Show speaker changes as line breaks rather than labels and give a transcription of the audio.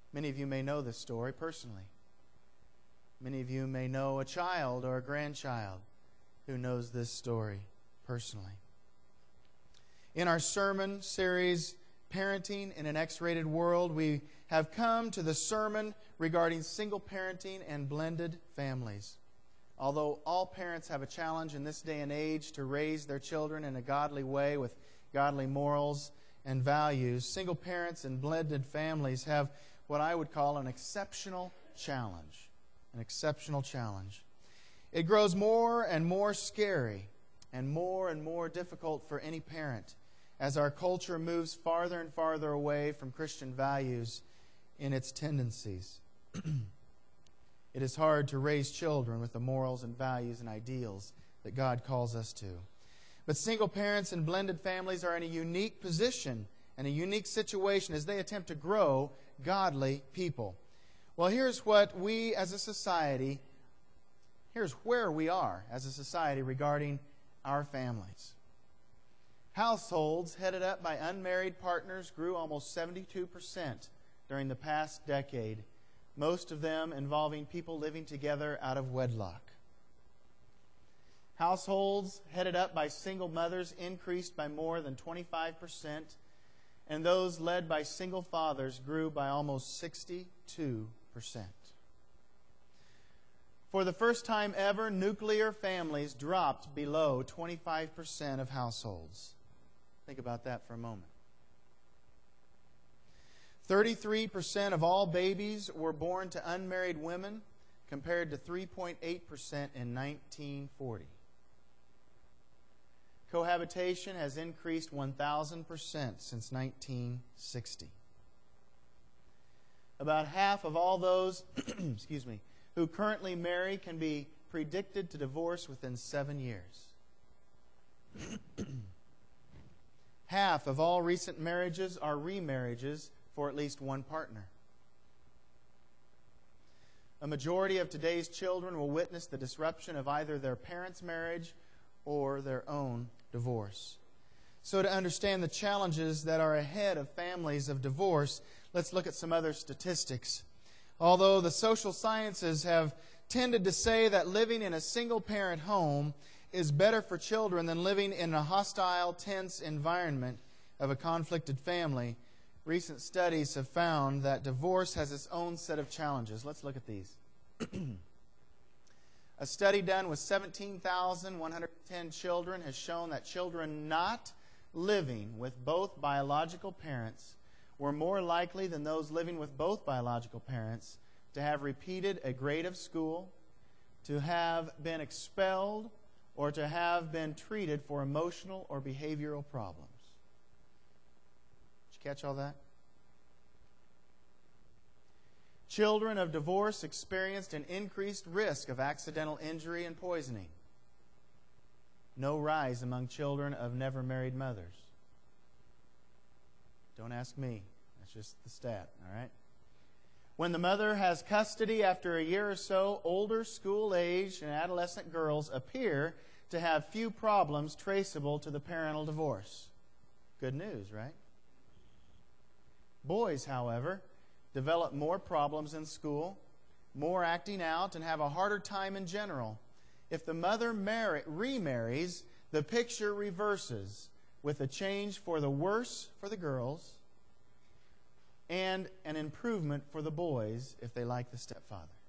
Many of you may know this story personally. Many of you may know a child or a grandchild who knows this story personally. In our sermon series, Parenting in an X-Rated World, we have come to the sermon regarding single parenting and blended families. Although all parents have a challenge in this day and age to raise their children in a godly way with godly morals and values, single parents and blended families have what I would call an exceptional challenge. An exceptional challenge. It grows more and more scary and more difficult for any parent as our culture moves farther and farther away from Christian values in its tendencies. It is hard to raise children with the morals and values and ideals that God calls us to. But single parents and blended families are in a unique position and a unique situation as they attempt to grow godly people. Well, here's where we are as a society regarding our families. Households headed up by unmarried partners grew almost 72% during the past decade, most of them involving people living together out of wedlock. Households headed up by single mothers increased by more than 25%, and those led by single fathers grew by almost 62%. For the first time ever, nuclear families dropped below 25% of households. Think about that for a moment. 33% of all babies were born to unmarried women, compared to 3.8% in 1940. Cohabitation has increased 1,000% since 1960. About half of all those who currently marry can be predicted to divorce within 7 years. Half of all recent marriages are remarriages for at least one partner. A majority of today's children will witness the disruption of either their parents' marriage or their own divorce. So to understand the challenges that are ahead of families of divorce, let's look at some other statistics. Although the social sciences have tended to say that living in a single-parent home is better for children than living in a hostile, tense environment of a conflicted family, recent studies have found that divorce has its own set of challenges. Let's look at these. A study done with 17,110 children has shown that children not living with both biological parents were more likely than those living with both biological parents to have repeated a grade of school, to have been expelled, or to have been treated for emotional or behavioral problems. Did you catch all that? Children of divorce experienced an increased risk of accidental injury and poisoning. No rise among children of never married mothers. Don't ask me. That's just the stat, all right? When the mother has custody after a year or so, older school-aged and adolescent girls appear to have few problems traceable to the parental divorce. Good news, right? Boys, however, develop more problems in school, more acting out, and have a harder time in general. If the mother remarries, the picture reverses with a change for the worse for the girls and an improvement for the boys if they like the stepfather.